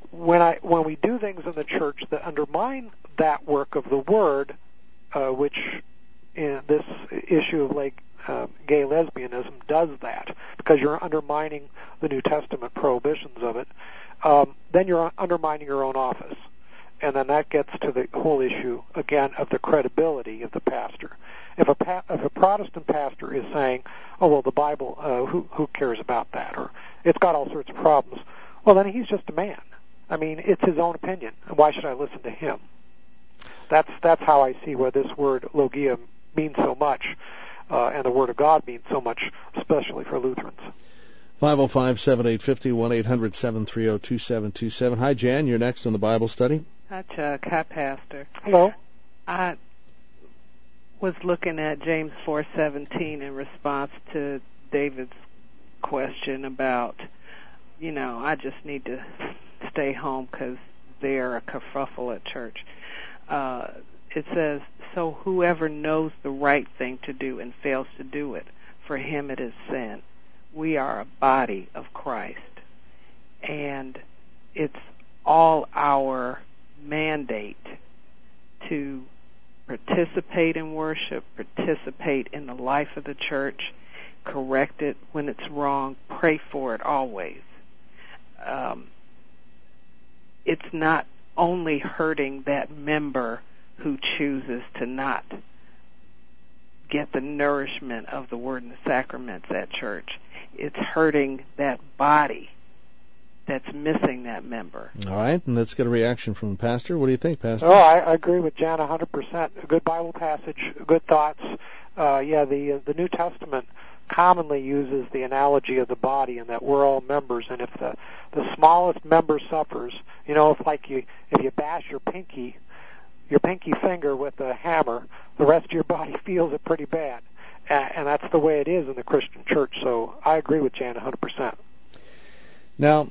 C: when I when we do things in the church that undermine that work of the Word, uh, which in this issue of like uh, gay lesbianism does that, because you're undermining the New Testament prohibitions of it, um, then you're undermining your own office. And then that gets to the whole issue, again, of the credibility of the pastor. If a pa- if a Protestant pastor is saying, oh, well, the Bible, uh, who who cares about that? Or it's got all sorts of problems. Well, then he's just a man. I mean, it's his own opinion. Why should I listen to him? That's that's how I see where this word logia means so much, uh, and the Word of God means so much, especially for Lutherans.
B: five oh five, seven eight five oh, one eight hundred, seven three zero, two seven two seven. Hi, Jan. You're next on the Bible study.
Q: Hi, Chuck. Hi, Pastor.
C: Hello.
Q: I was looking at James four seventeen in response to David's question about, you know, I just need to stay home because they're a kerfuffle at church. Uh, it says, so whoever knows the right thing to do and fails to do it, for him it is sin. We are a body of Christ, and it's all our mandate to participate in worship, participate in the life of the church, correct it when it's wrong, pray for it always. Um, it's not only hurting that member who chooses to not get the nourishment of the Word and the sacraments at church. It's hurting that body that's missing that member.
B: All right, and let's get a reaction from the pastor. What do you think, Pastor?
C: Oh, I, I agree with Jan one hundred percent. A good Bible passage, good thoughts. Uh, yeah, the uh, the New Testament commonly uses the analogy of the body, and that we're all members. And if the the smallest member suffers, you know, if like you if you bash your pinky, your pinky finger with a hammer, the rest of your body feels it pretty bad. Uh, and that's the way it is in the Christian church. So I agree with Jan one hundred percent.
B: Now,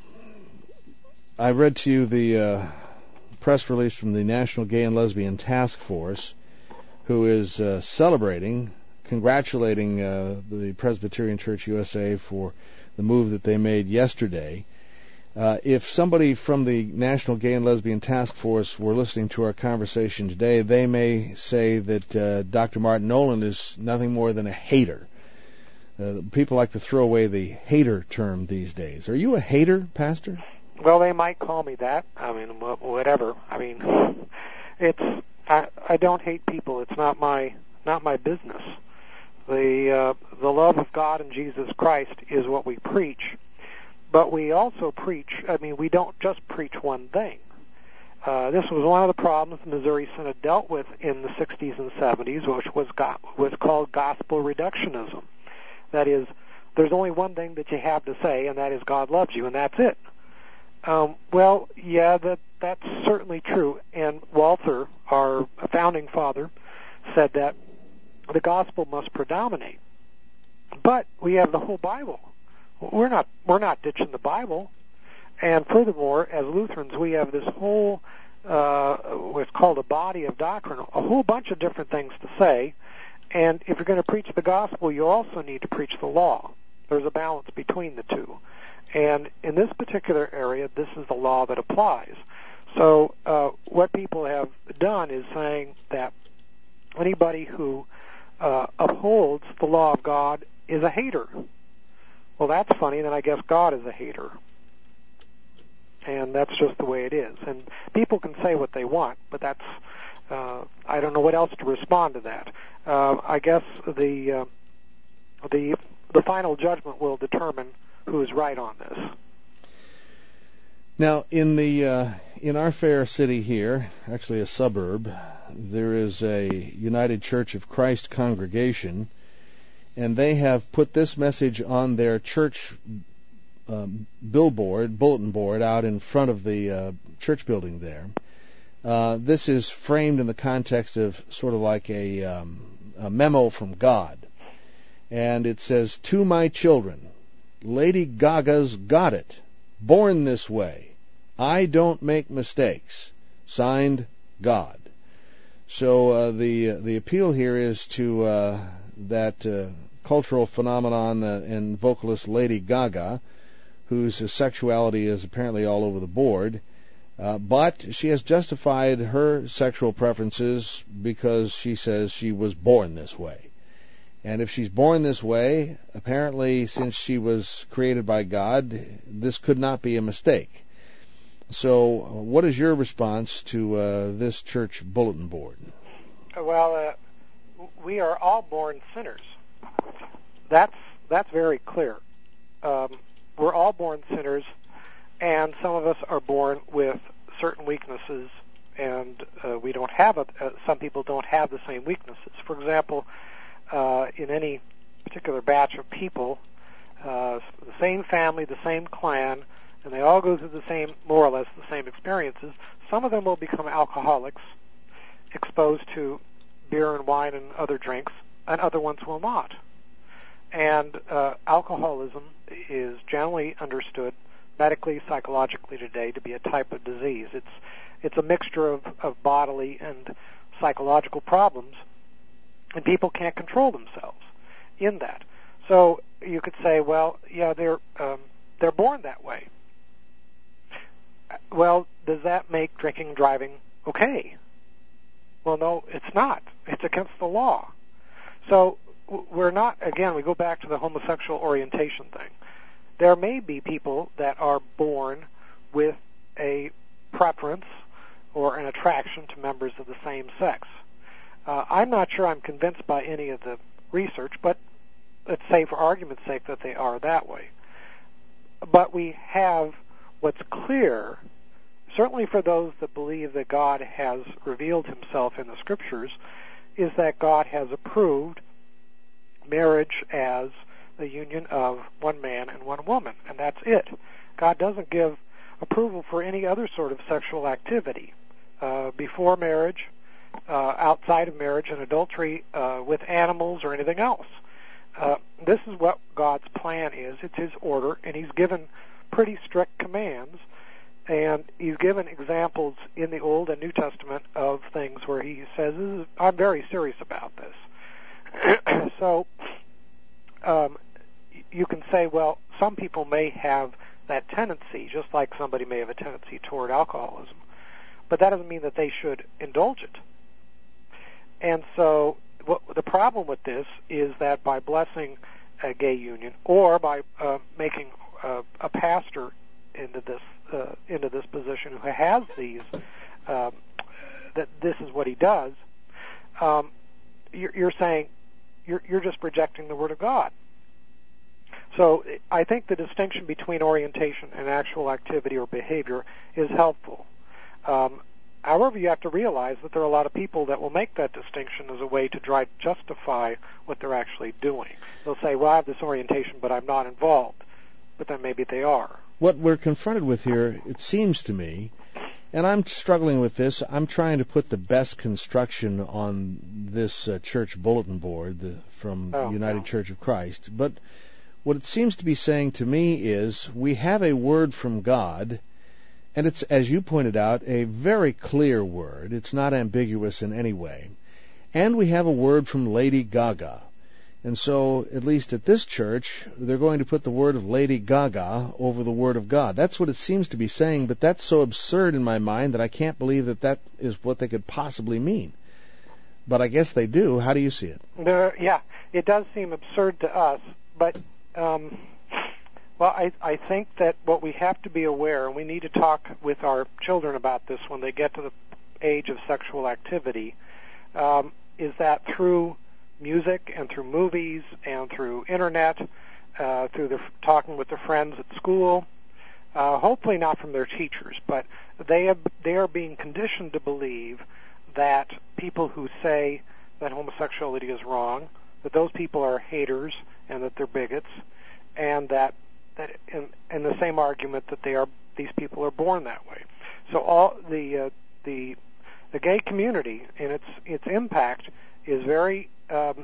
B: I read to you the uh, press release from the National Gay and Lesbian Task Force, who is uh, celebrating, congratulating uh, the Presbyterian Church U S A for the move that they made yesterday. Uh, if somebody from the National Gay and Lesbian Task Force were listening to our conversation today, they may say that uh, Doctor Martin Nolan is nothing more than a hater. Uh, people like to throw away the hater term these days. Are you a hater, Pastor?
C: Well, they might call me that. I mean, whatever. I mean, it's I, I don't hate people. It's not my not my business. The uh, the love of God and Jesus Christ is what we preach, but we also preach. I mean, we don't just preach one thing. Uh, this was one of the problems the Missouri Synod dealt with in the sixties and seventies, which was got, was called gospel reductionism. That is, there's only one thing that you have to say, and that is God loves you, and that's it. Um, well, yeah, that that's certainly true. And Walther, our founding father, said that the gospel must predominate. But we have the whole Bible. We're not we're not ditching the Bible. And furthermore, as Lutherans, we have this whole uh, what's called a body of doctrine, a whole bunch of different things to say. And if you're going to preach the gospel, you also need to preach the law. There's a balance between the two. And in this particular area, this is the law that applies. So uh, what people have done is saying that anybody who uh, upholds the law of God is a hater. Well, that's funny, then I guess God is a hater. And that's just the way it is. And people can say what they want, but that's, uh, I don't know what else to respond to that. Uh, I guess the, uh, the, the final judgment will determine who is right on this.
B: Now, in the uh, in our fair city here, actually a suburb, there is a United Church of Christ congregation, and they have put this message on their church um, billboard, bulletin board, out in front of the uh, church building there. Uh, this is framed in the context of sort of like a, um, a memo from God, and it says, "To my children, Lady Gaga's got it. Born this way. I don't make mistakes. Signed, God." So uh, the uh, the appeal here is to uh, that uh, cultural phenomenon uh, and vocalist Lady Gaga, whose uh, sexuality is apparently all over the board. Uh, but she has justified her sexual preferences because she says she was born this way. And if she's born this way, apparently since she was created by God, this could not be a mistake. So uh, what is your response to uh, this church bulletin board?
C: Well, uh, we are all born sinners. That's that's very clear. Um, we're all born sinners, and some of us are born with certain weaknesses, and uh, we don't have a, uh, some people don't have the same weaknesses. For example, uh, in any particular batch of people, uh, the same family, the same clan, and they all go through the same, more or less, the same experiences. Some of them will become alcoholics, exposed to beer and wine and other drinks, and other ones will not. And uh, alcoholism is generally understood medically, psychologically today to be a type of disease. It's it's a mixture of, of bodily and psychological problems, and people can't control themselves in that. So you could say, well, yeah, they're um, they're born that way. Well, does that make drinking and driving okay? Well, no, it's not. It's against the law. So we're not, again, we go back to the homosexual orientation thing. There may be people that are born with a preference or an attraction to members of the same sex. Uh, I'm not sure I'm convinced by any of the research, but let's say for argument's sake that they are that way. But we have what's clear, certainly for those that believe that God has revealed himself in the Scriptures, is that God has approved marriage as the union of one man and one woman, and that's it. God doesn't give approval for any other sort of sexual activity uh, before marriage, uh, outside of marriage, and adultery uh, with animals or anything else. Uh, this is what God's plan is. It's his order, and he's given pretty strict commands, and he's given examples in the Old and New Testament of things where he says, I'm very serious about this. So um, you can say, well, some people may have that tendency, just like somebody may have a tendency toward alcoholism, but that doesn't mean that they should indulge it. And so what, the problem with this is that by blessing a gay union or by uh, making uh, a pastor into this uh, into this position who has these, um, that this is what he does, um, you're, you're saying you're, you're just rejecting the Word of God. So I think the distinction between orientation and actual activity or behavior is helpful. Um, however, you have to realize that there are a lot of people that will make that distinction as a way to try to justify what they're actually doing. They'll say, well, I have this orientation, but I'm not involved. But then maybe they are.
B: What we're confronted with here, it seems to me, and I'm struggling with this, I'm trying to put the best construction on this uh, church bulletin board the, from
C: oh,
B: United
C: no.
B: Church of Christ, but what it seems to be saying to me is we have a word from God, and it's, as you pointed out, a very clear word. It's not ambiguous in any way. And we have a word from Lady Gaga. And so, at least at this church, they're going to put the word of Lady Gaga over the word of God. That's what it seems to be saying, but that's so absurd in my mind that I can't believe that that is what they could possibly mean. But I guess they do. How do you see it?
C: There, yeah, it does seem absurd to us, but um, well, I, I think that what we have to be aware, and we need to talk with our children about this when they get to the age of sexual activity, um, is that through music and through movies and through internet, uh, through their talking with their friends at school, uh, hopefully not from their teachers, but they have, they are being conditioned to believe that people who say that homosexuality is wrong, that those people are haters and that they're bigots, and that that in, in the same argument that they are these people are born that way. So all the uh, the the gay community and its its impact is very um,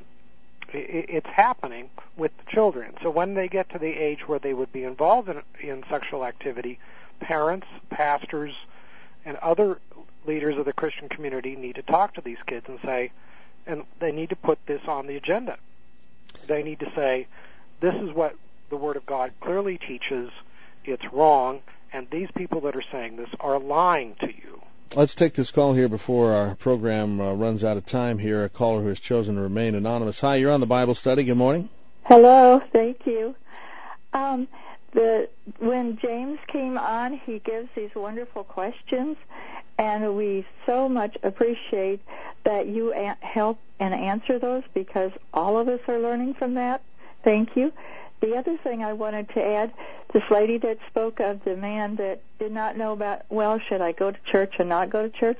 C: it, it's happening with the children. So when they get to the age where they would be involved in, in sexual activity, parents, pastors, and other leaders of the Christian community need to talk to these kids and say, and they need to put this on the agenda. They need to say, this is what the Word of God clearly teaches. It's wrong, And these people that are saying this are lying to you.
B: Let's take this call here before our program uh, runs out of time here. A caller who has chosen to remain anonymous. Hi, you're on the Bible study. Good morning.
R: Hello, thank you. Um, the when James came on, he gives these wonderful questions, and we so much appreciate that you a- help and answer those, because all of us are learning from that. Thank you. The other thing I wanted to add, this lady that spoke of the man that did not know about, well, should I go to church or not go to church?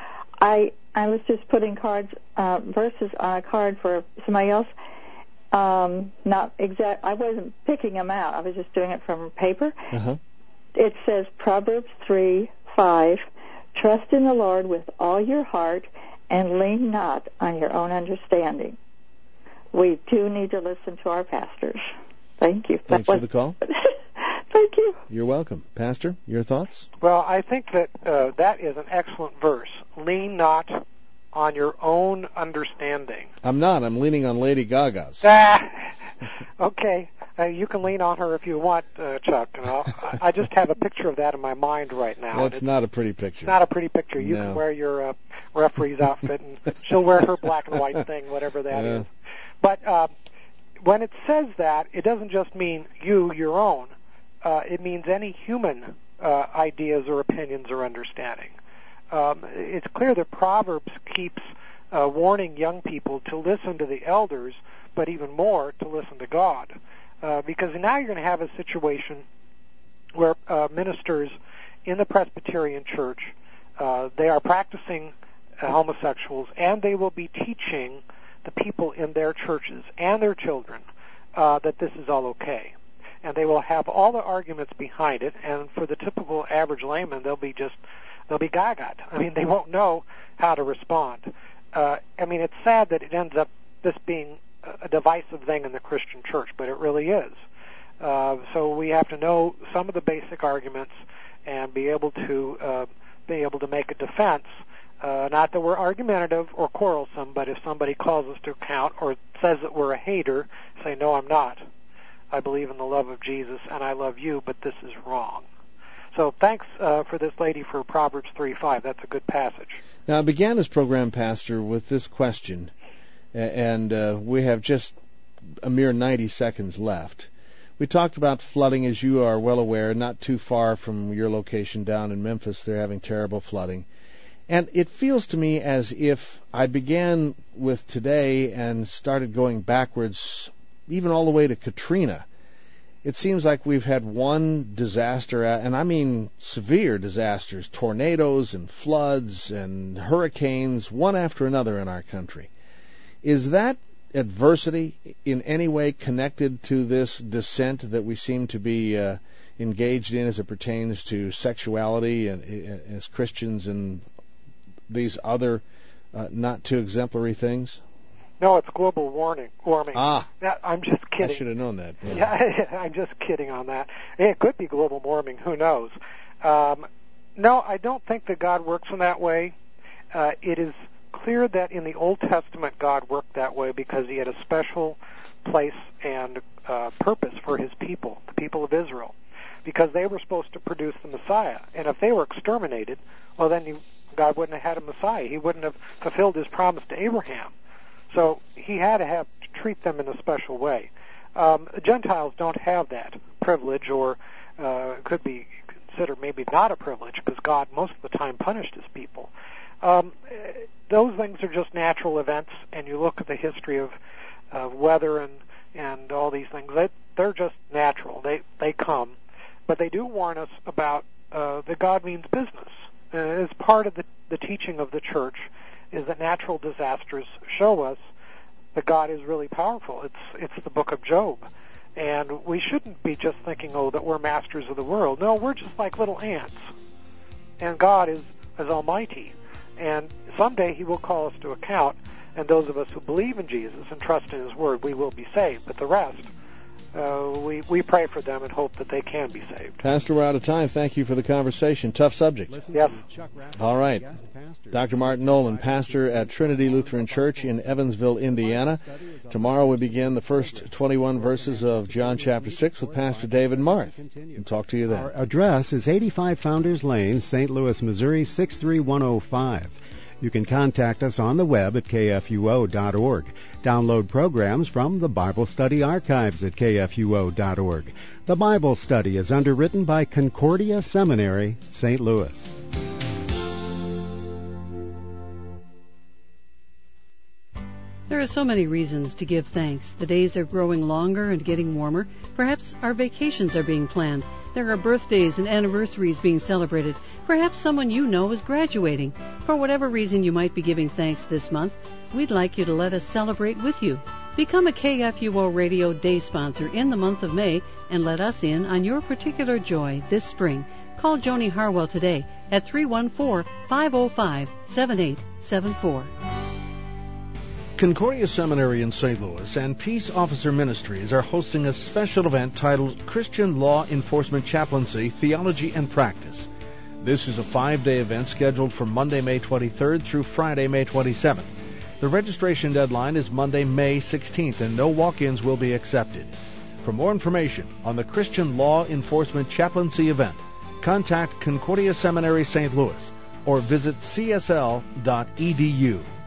R: I I was just putting cards, uh, verses on a card for somebody else. Um, not exact. I wasn't picking them out. I was just doing it from paper.
B: Uh-huh.
R: It says Proverbs three five, trust in the Lord with all your heart and lean not on your own understanding. We do need to listen to our pastors. Thank you.
B: Thanks
R: was,
B: for the call.
R: Thank you.
B: You're welcome. Pastor, your thoughts?
C: Well, I think that uh, that is an excellent verse. Lean not on your own understanding.
B: I'm not. I'm leaning on Lady Gaga's.
C: Ah, okay. Uh, you can lean on her if you want, uh, Chuck. You know, I, I just have a picture of that in my mind right now.
B: That's not a pretty picture.
C: It's not a pretty picture. You
B: no.
C: can wear your uh, referee's outfit, and she'll wear her black and white thing, whatever that
B: yeah.
C: is. But uh, when it says that, it doesn't just mean you, your own. Uh, it means any human uh, ideas or opinions or understanding. Um, it's clear that Proverbs keeps uh, warning young people to listen to the elders, but even more to listen to God. Uh, because now you're going to have a situation where uh, ministers in the Presbyterian Church, uh, they are practicing uh, homosexuals, and they will be teaching the people in their churches and their children uh, that this is all okay. And they will have all the arguments behind it, and for the typical average layman, they'll be just, they'll be gaga. I mean, they won't know how to respond. Uh, I mean, it's sad that it ends up this being a divisive thing in the Christian church, but it really is. Uh, so we have to know some of the basic arguments and be able to uh, be able to make a defense. Uh, not that we're argumentative or quarrelsome, but if somebody calls us to account or says that we're a hater, say, no, I'm not. I believe in the love of Jesus, and I love you, but this is wrong. So thanks uh, for this lady for Proverbs three five. That's a good passage.
B: Now, I began this program, Pastor, with this question, and uh, we have just a mere ninety seconds left. We talked about flooding, as you are well aware, not too far from your location down in Memphis. They're having terrible flooding. And it feels to me as if I began with today and started going backwards, even all the way to Katrina. It seems like we've had one disaster, and I mean severe disasters, tornadoes and floods and hurricanes, one after another in our country. Is that adversity in any way connected to this descent that we seem to be uh, engaged in as it pertains to sexuality and, uh, as Christians and these other uh, not too exemplary things?
C: No, it's global warming. warming.
B: Ah.
C: Now, I'm just kidding.
B: I should have known that. Yeah,
C: yeah I'm just kidding on that. It could be global warming. Who knows? Um, no, I don't think that God works in that way. Uh, it is clear that in the Old Testament God worked that way because he had a special place and uh, purpose for his people, the people of Israel, because they were supposed to produce the Messiah. And if they were exterminated, well, then you, God wouldn't have had a Messiah. He wouldn't have fulfilled his promise to Abraham. So he had to have to treat them in a special way. Um, Gentiles don't have that privilege, or uh, could be considered maybe not a privilege, because God most of the time punished his people. Um, those things are just natural events, and you look at the history of uh, weather and and all these things. They, they're just natural. They they come, but they do warn us about uh, that God means business. Uh, as part of the, the teaching of the church is that natural disasters show us that God is really powerful. It's it's the book of Job. And we shouldn't be just thinking, oh, that we're masters of the world. No, we're just like little ants. And God is, is almighty. And someday he will call us to account, and those of us who believe in Jesus and trust in his word, we will be saved. But the rest, uh, we we pray for them and hope that they can be saved.
B: Pastor, we're out of time. Thank you for the conversation. Tough subject.
C: Yes.
B: All right. Doctor Martin Nolan, pastor at Trinity Lutheran Church in Evansville, Indiana. Tomorrow we begin the first twenty-one verses of John chapter six with Pastor David Marth. We'll talk to you then.
A: Our address is eighty-five Founders Lane, Saint Louis, Missouri, six three one oh five. You can contact us on the web at k f u o dot org. Download programs from the Bible Study archives at k f u o dot org. The Bible Study is underwritten by Concordia Seminary, Saint Louis.
S: There are so many reasons to give thanks. The days are growing longer and getting warmer. Perhaps our vacations are being planned. There are birthdays and anniversaries being celebrated. Perhaps someone you know is graduating. For whatever reason you might be giving thanks this month, we'd like you to let us celebrate with you. Become a K F U O Radio Day sponsor in the month of May and let us in on your particular joy this spring. Call Joni Harwell today at three one four, five oh five, seven eight seven four.
B: Concordia Seminary in Saint Louis and Peace Officer Ministries are hosting a special event titled Christian Law Enforcement Chaplaincy, Theology and Practice. This is a five-day event scheduled for Monday, May twenty-third through Friday, May twenty-seventh. The registration deadline is Monday, May sixteenth, and no walk-ins will be accepted. For more information on the Christian Law Enforcement Chaplaincy event, contact Concordia Seminary Saint Louis or visit c s l dot e d u.